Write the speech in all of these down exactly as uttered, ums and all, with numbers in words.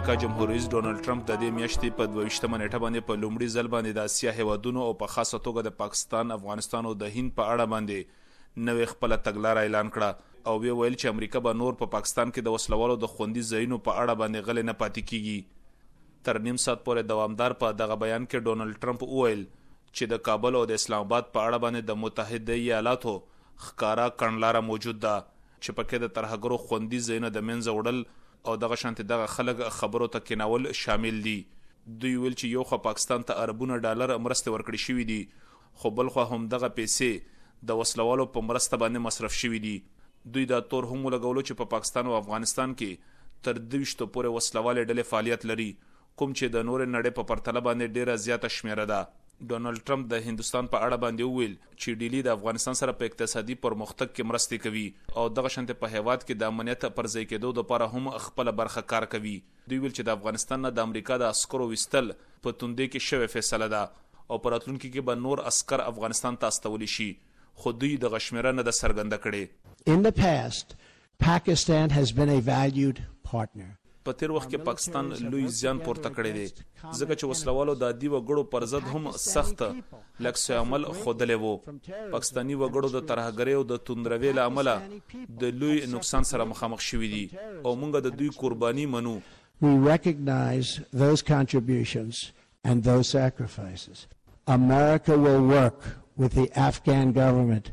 امریکا جمهور رئیس ډونالډ ټرمپ د دې میاشتې په دوه ویشتمه نیټه باندې په لومړي ځل باندې د اسیا هیوادونو او په خاصه توګه د پاکستان، افغانستان او د هند په اړه باندې نوې خپله تګلاره اعلان کړه او ویې ویل چې امریکا به نور په پا پاکستان کې د وسلوالو د خوندي ځایونو په اړه باندې غلې نه پاتې کیږي. تر نیم ساعت پورې دوامدار په دغه بیان کې ډونالډ ټرمپ وویل چې د کابل او د اسلام آباد په اړه باندې د متحده ایالاتو ښکارا کڼلاره موجود ده چې پکې د ترهګرو خوندي ځایونه د منځه وړل او دغه شانتي دغه خلک خبرو ته کېنول شامل دي. دوی ویل چې یو خو پاکستان ته اربونه ډالر مرستې ورکړې شوي دي، خو بل خو هم دغه پیسې د وسلوالو په مرسته باندې مصرف شوي دي. دوی دا تور هم ولګولو چې په پا پاکستان او افغانستان کې تر دویشتو پورې وسلوالې ډلې فعالیت لري، کوم چې د نورې نړۍ په پرتله باندې ډیره زیاته شمیره ده. ډونالډ ټرمپ د هندوستان په اړه باندې وویل چې ډیلی د افغانستان سره په اقتصادي پرمختګ کې مرستې کوي او دغه شانتي په هیواد کې د امنیت پر ځای کېدو لپاره هم خپله برخه کار کوي. دوی ویل چې د افغانستان نه د امریکا د عسکرو ویستل په توندې کې شوې فیصله ده او په راتلونکي کې به نور عسکر افغانستان ته استولی شي، خو دوی دغه شمیره نه ده څرګنده کړې. In the past, Pakistan has been a valued partner. په تیر وخت کې پاکستان لوی زیان پورته کړی دی ځکه چې وسلوالو د عادي وګړو پر ضد هم سخت لکس عمل ښودلی وو. پاکستاني وګړو د ترهګرۍ او د توندروي له امله د لوی نقصان سره مخامخ شوي دي او موږ د دوی قرباني منو. We recognize those contributions and those sacrifices. America will work with the Afghan government.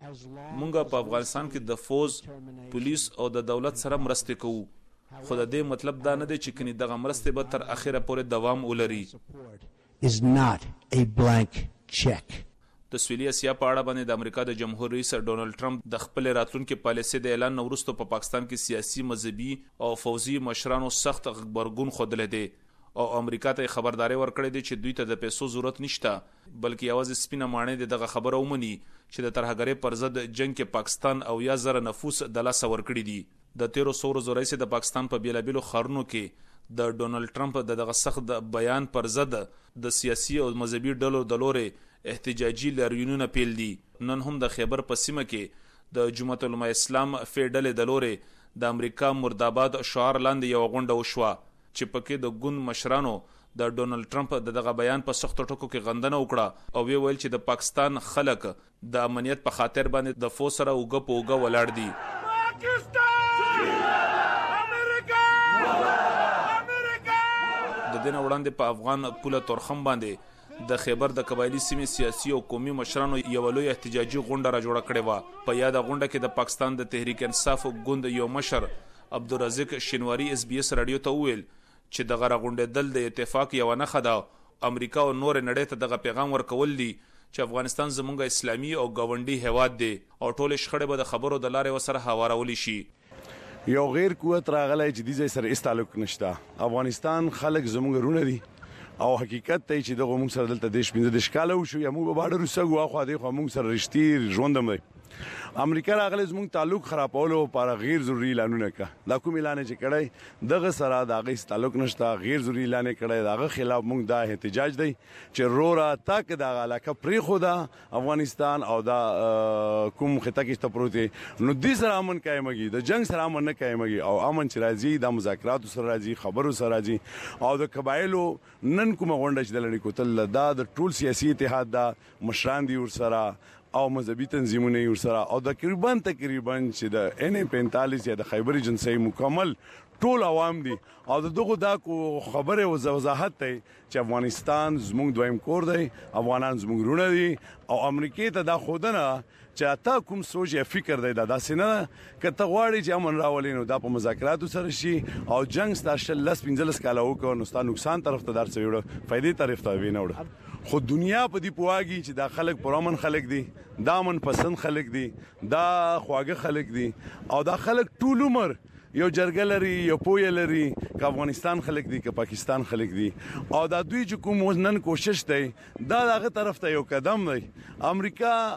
موږ په افغانستان کې د فوز، پولیس او د دولت سره مرستې کوو، خو د دې مطلب دا نه دی چې کني دغه مرستې به تر اخره پورې دوام ولري. is not a blank check. د سویلي اسیا په اړه باندې د امریکا د جمهور رئیس ډونالډ ټرمپ د خپل راتلونکي پالیسي د اعلان وروسته په پاکستان کې سیاسي، مذهبي او فوزي مشرانو سخت غبرګون ښودلی دی او امریکا ته خبرداري ورکړې ده چې دوی ته د پیسو ضرورت نشته، بلکې یوازې سپینه ماڼۍ دغه خبره ومني چې د ترهګرۍ پر ضد جنگ کې پاکستان او یا زره نفوس د لاسه ورکړي دي. د تیرو څو ورځو راهیسې د پاکستان په بیلابیلو ښارونو کې د ډونالډ ټرمپ د دغه سخت بیان پر ضد د سیاسي او مذهبي ډلو د لورې احتجاجي لاریونونه پیل دي. نن هم د خیبر په سیمه کې د جمعیت العلماء اسلام فی ډلې د لورې د امریکا مرداباد شعار لاندې یوه غونډه وشوه چې پکې د ګوند مشرانو د ډونالډ ټرمپ د دغه بیان په سختو ټکو کې غندنه وکړه او ویل چې د پاکستان خلک د امنیت په خاطر باندې د فوج سره اوږه په اوږه ولاړ دي. د دې نه وړاندې په افغان پوله تورخم باندې د خیبر د قبایلي سیمې سیاسي او قومي مشرانو یوه لوی احتجاجي غونډه را جوړه کړې وه. په یاده غونډه کې د پاکستان د تحریک انصاف ګوند یو مشر عبدالرزاق شینواري اس بي اس راډیو ته وویل چې دغه راغونډېدل د اتفاق یوه نښه ده. امریکا او نورې نړۍ ته دغه پیغام ورکول دي چې افغانستان زموږ اسلامي او ګاونډي هیواد دی او ټولې شخړې به د خبرو د لارې ورسره هوارولی شي. یو غیر قوت راغلی چې دې ځای سره هېڅ تعلق نشته. افغانستان خلک زموږ رونه دي او حقیقت دی چې دغه موږ سره دلته دېرش پنځه دېرش کاله وشو یا موږ به باډر وسګو اخوا دېخوا موږ سره رښتې ژوند هم دی. امریکا راغلی زموږ تعلق خرابولو لپاره غیر ضروري اعلانونه کړه. دا کوم اعلان چې کړی دغه سره د هغې هېڅ تعلق نشته، غیر ضروري اعلان یې کړی. د هغه خلاف موږ دا احتجاج دی چې روره تا که دغه علاقه پرېښوده افغانستان او دا کوم خطه کې ته پروت دی نو دې سره امن قایمږي، د جنګ سره امن نه قایمږي او امن چې راځي دا مذاکراتو سره راځي، خبرو سره راځي. او د قبایلو نن کومه غونډه چې د لړۍ کوتل دا د ټول سیاسي اتحاد دا مشران دي ورسره او مذهبي تنظیمونه یې ورسره او تقریبا تقریبا چې د ان پینتالیس یا د خیبر ایجنسۍ مکمل ټول عوام دي او د دغه دا خبره وضاحت دی چې افغانستان زموږ دویم کور دی، افغانان زموږ رونه دي او امریکې ته دا ښودنه چې تا کوم سوچ یا فکر دی دا داسې نه ده که ته غواړې چې امن راولې نو دا په مذاکراتو سره شي او جنګ ستا شل لس پنځلس کاله وکړه نو ستا نقصان طرف ته در څه وړه فایدې طرف ته وینه وړه. خو دنیا په دې پوهاږي چې دا خلک پرامن خلک دي، دا امن پسند خلک دي، دا خواږه خلک دي او دا خلک ټول عمر یو جرګه لري، یو پوهه لري که افغانستان خلک دي که پاکستان خلک دي او دا دوی چې کوم نن کوشش دی دا دغه طرف ته یو قدم دی. امریکا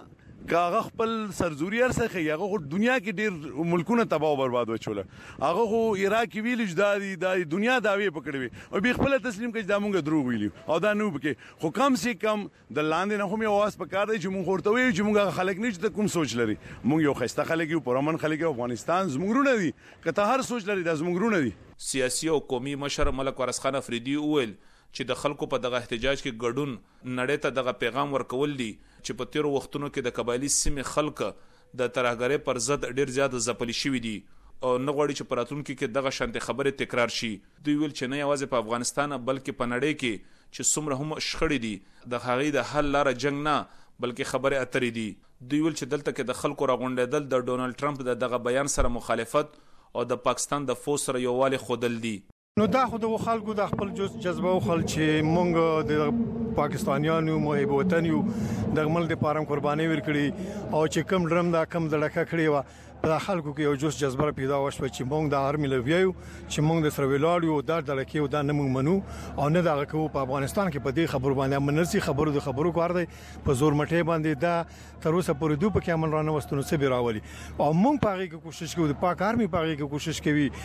کاغه خپل سرزوري ارسخه هغه دنیا کې ډیر ملکونه تباہ او برباد وچول هغه خو عراق ویل جداري د دنیا داوی پکړوي او به خپل تسلیم کړي دا مونږ دروغ ویلو او دا نو بکې خو کم سي کم د لاندې نه هم یو واس پکار دی چې مونږ ورته وی چې مونږ خلک نشته کوم سوچ لري مونږ یو خسته خلک یو پرمن خلک افغانستان زموږ نه دي کته هر سوچ لري د زموږ نه دي. سیاسي او قومي مشر ملک وارث خان افریدي وویل چې د خلکو په دغه احتجاج کې ګډون نړۍ ته دغه پیغام ورکول دي چې په تیرو وختونو کې د قبایلی سیمې خلک د ترهګرۍ پر ضد ډیر زیات ځپلي شوي دي او نه غواړي چې په راتلونکي کې دغه شانتې خبرې تکرار شي. دوی ویل چې نه یوازې په افغانستان بلکې په نړۍ کې چې څومره هم شخړې دي د هغې د حل لاره جنگ نه بلکې خبرې اترې دي. دوی ویل چې دلته کې د خلکو راغونډېدل د ډونالد ټرمپ د دغه بیان سره مخالفت او د پاکستان د فوج سره یووالی ښودل دي. نو دا خو د خلکو د خپل جذبه او خل چې مونږ د پاکستانیانو محب وطن یو د ملک لپاره قرباني ورکړي او چې کم ډرم دا کم دړکه کړی و په خلکو کې یو جوش جذبه پیدا وشو چې مونږ د آرمي لویو چې مونږ د سره ویلاړو د دړکه او د نمو منو او نه دغه کو په افغانستان کې په دې خبرو باندې منرسي خبرو د خبرو کار دی په زور مټې باندې دا تر اوسه پورې دوه پکې عمل رانه وستونه سبي راولي او مونږ پاره کې کوشش کوو د پاک آرمي پاره کې کوشش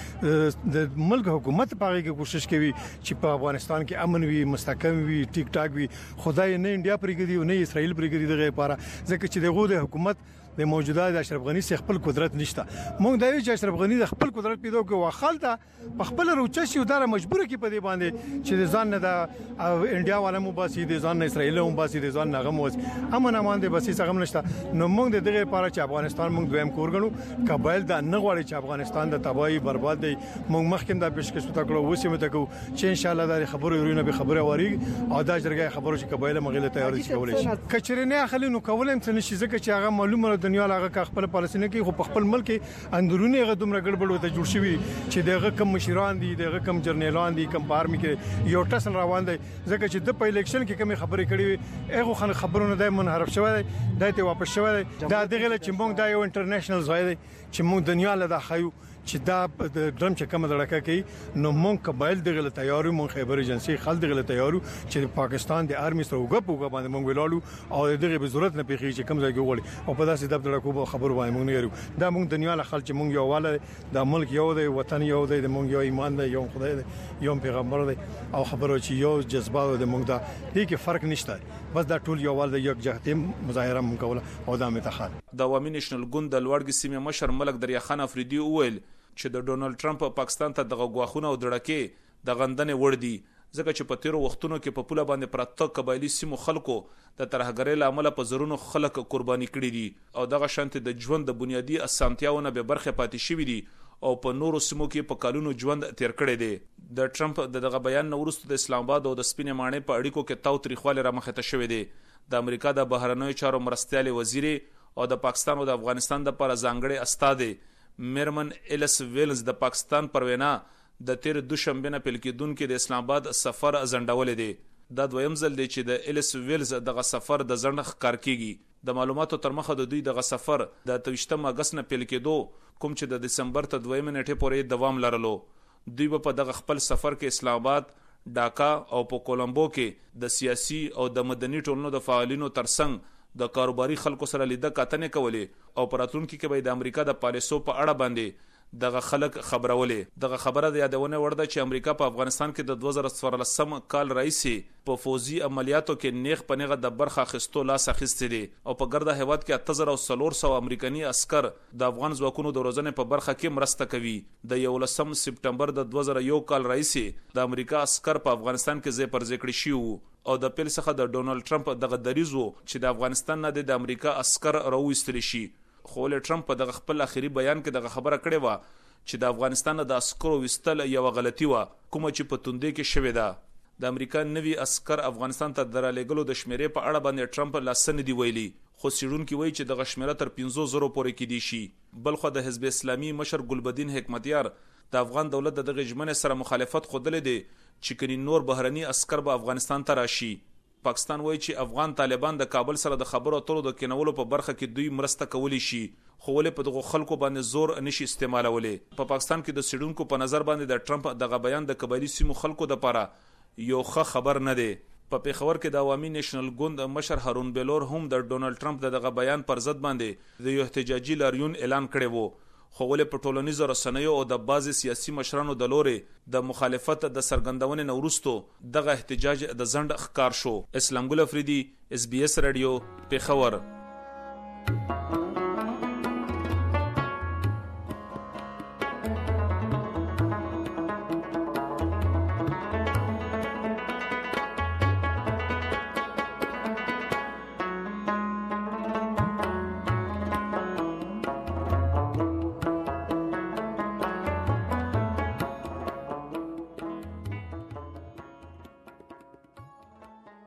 کوي د ملک حکومت پاره کې کوشش کوي چې په افغانستان کې امن وي مستحکم وي ټیک ټاک وي خدای نه انډیا پرېږدي او نه اسرائیل پرېږدي دغه لپاره ځکه چې دغه د حکومت د موجوده د اشرف غنی څخه خپل قدرت نشته. مونږ دا وی چې اشرف غنی د خپل قدرت پیدا کوي واخلته په خپل روچشي او دره مجبور کی په دې باندې چې د ځان نه د انډیا والا مو باسي د ځان نه اسرائیل مو باسي د ځان نه غو امن امان دي باسي څنګه نشته. نو مونږ د دغه لپاره چې افغانستان مونږ دویم کور غنو قبایل دا نه غواړي چې افغانستان د تباہي برباد دی. مونږ مخکې دا پیشکش وکړو وسیمه تکو چې ان شاء الله د خبرو ورونه به خبره وری او دا جرګه خبرو چې قبایل مغله تیار شي کولای شي کچرینه خلینو کولم څه نشي ځکه چې هغه معلومه دنیا لاغه خپل پالیسي کې خو په خپل ملک اندرونی غو دومره ګډوډ وته جوړ شوی چې دغه کم مشران دي دغه کم جرنیلان دي کم بارمي کې یو ټسل روان دي ځکه چې د په الیکشن کې کوم خبرې کړې وي هغه خن خبرونه دای منحرف شوی دی دایته واپس شوی دی دا دغه چې موږ دا یو انټرنیشنل ځای دی چې موږ دنیا له داخایو چې دا د ډرم چې کوم دړکه کوي نو مونږ قبایل دغه تیارو مونږ خیبر ایجنسی خل دغه تیارو چې پاکستان د آرمي سره وګ په وګ باندې مونږ ولاړو او دغه به ضرورت نه پیږي چې کوم ځای کې وړي او په داسې د دړکو خبرو باندې مونږ نه یو دا مونږ دنیا له خل چې مونږ یو واله د ملک یو دی وطن یو دی د مونږ یو ایمان دی یو خدای دی یو پیغمبر دی او خبرو چې یو جذبه د مونږ دا دې کې فرق نشته بس دا ټول یو والده یک جهته مظاهره مونږ کوله او دا متخال د عوامي نېشنل ګوند د لوړګي سیمه مشر ملک دریا خان افریدي وویل چې د ډونالد ټرمپ پاکستان ته دغه غواخونه او دړکې د غندنې وړ دي ځکه چې په تیرو وختونو کې په پوله باندې پراته قبایلی سیمو خلکو د ترهګرۍ له امله په زرونو خلک قرباني کړي دي او دغه شانت د ژوند د بنیادی اسانتیاونه به برخه پاتې شوي دي او په نورو سیمو کې په کالونو ژوند تیر کړي دي. د ټرمپ دغه بیان نو وروسته د اسلام آباد او د سپینې ماڼۍ په اړیکو کې تاو تریخواله را مخه ته شوې دي. د امریکا د بهرنیو چارو مرستیال وزیر او د پاکستان او د افغانستان د لپاره ځانګړي استاد میرمن ایلس ویلز د پاکستان پروینا د تیر دوشنبه نه پیل کېدونکو د اسلام آباد سفر ازندول دي. دا دویم ځل دی چې د ایلس ویلز دغه سفر د ځنډ ښکار کیږي. د معلوماتو تر مخه د دوی دغه سفر د تویشتم اگست نه پیل کېدو کوم چې د دسمبر ته دویم نیټه پورې دوام لرلو. دوی په دغه خپل سفر کې اسلام آباد، ډاکا او په کولمبو کې د سیاسي او د مدني ټولنو د فعالینو ترڅنګ د کاروباري خلکو سره لیده کتنې کولې او پراتونکو کې به د امریکا د پالیسو په اړه باندې دغه خلک خبرولې. دغه خبره د یادونه وړ ده چې امریکا په افغانستان کې د دوه زره څوارلسم کال راهیسې په فوزي عملیاتو کې نیغ په نیغه د برخه اخیستو لاس اخیستی دي او په ګرده هیواد کې اته زره څلور سوه امریکایي عسكر د افغان ځواکونو د روزنې په برخه کې مرسته کوي. د یولسم سپټمبر د دوه زره یو کال راهیسې د امریکا عسكر په افغانستان کې ځای پر ځای کړي شي او د پیل څخه د ډونالد ټرمپ دغه دریزو چې د افغانستان نه د امریکا عسكر راوېستل شي. خو له ټرمپ په دغه خپل اخیری بیان کې دغه خبره کړې و چې د افغانستان د عسکرو وستل یو غلطي و کوم چې په توندې کې شوې ده. د امریکا نوي عسكر افغانستان ته درالېګلو د شمیرې په اړه باندې ټرمپ لاسن دی ویلي خو سیډونکو وایي چې د شمیره تر پنځه زره پورې کې دي شي. بلخو د حزب اسلامي مشر ګلبدین حکمتیار د افغان دولت د دغه ژمنې سره مخالفت خوده دي چې کني نور بهرني عسكر به افغانستان ته راشي. پاکستان وایي چې افغان طالبان د کابل سره د خبرو اترو د کینولو په برخه کې دوی مرسته کولی شي خو ولې په دغه خلکو باندې زور نشي استعمالولې. په پا پاکستان کې د سیډونکو په نظر باندې د ټرمپ دغه بیان د قبایلی سیمو خلکو د لپاره یو ښه خبر نه دی. په پیښور کې د عوامي نېشنل ګوند مشر هارون بلور هم د ډونالد ټرمپ دغه بیان پر ضد باندې د یو احتجاجي لاریون اعلان کړی وو، خو ولې په ټولنیزو رسنیو او د بعضې سیاسي مشرانو د لورې د مخالفت د څرګندونې نه وروسته دغه احتجاج د ځنډ ښکار شو. اسلام ګل افریدي، اس بي اس رادیو، پیښور.